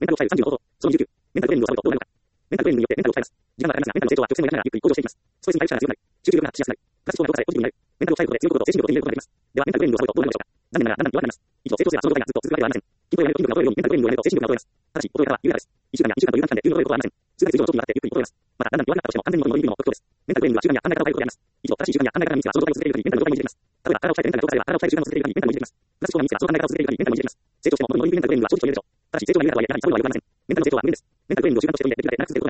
メンタルを抑える30の方法。その29。メンタルトレーニングをサボるとどうなるのか。メンタルトレーニングによってメンタルを抑えます。時間はかかりますが、メンタルの成長は曲線を描きながらゆっくり向上していきます。ストレスに耐える力が強くなり、集中力がしやすくなり、プラス思考が動作でポジティブになる。メンタルを抑えることで強いことと精神力を手に入れることができます。では、メンタルトレーニングをサボるとどうなるでしょうか。残念ながら、だんだん弱くなります。以上、成長すればその状態がずっと続くわけではありません。筋トレをやめると筋力が衰えるように、メンタルトレーニングをやめると精神力が衰えます。ただし、衰え方は有名です。1週間や2週間という短期間で急に衰えることはありません。数ヶ月以上の長期にわたってゆっくり衰えます。また、だんだん弱くなったとしても完全に元に戻るのも特徴です。メンタルトレーニングは習慣や考え方を変えることであります。以上、正しい習慣や考え方が身につけばその状態を続けるよりメンタルの状態も維持できます。例えば、体を鍛えてメンタルが動作すれば、体を鍛える習慣を続けるよりメンタルも維持できます。プラス思考が身につけばその考え方を続けるよりメンタルも維持できます。成長しても元に戻りにくいメンタルトレーニングは長期と言えるでしょう。ただし、成長が見える方はやはりそうは言われません。メンタルの成長は無限です。メンタルトレーニングを習慣として取り入れ、できるだけ長く続ける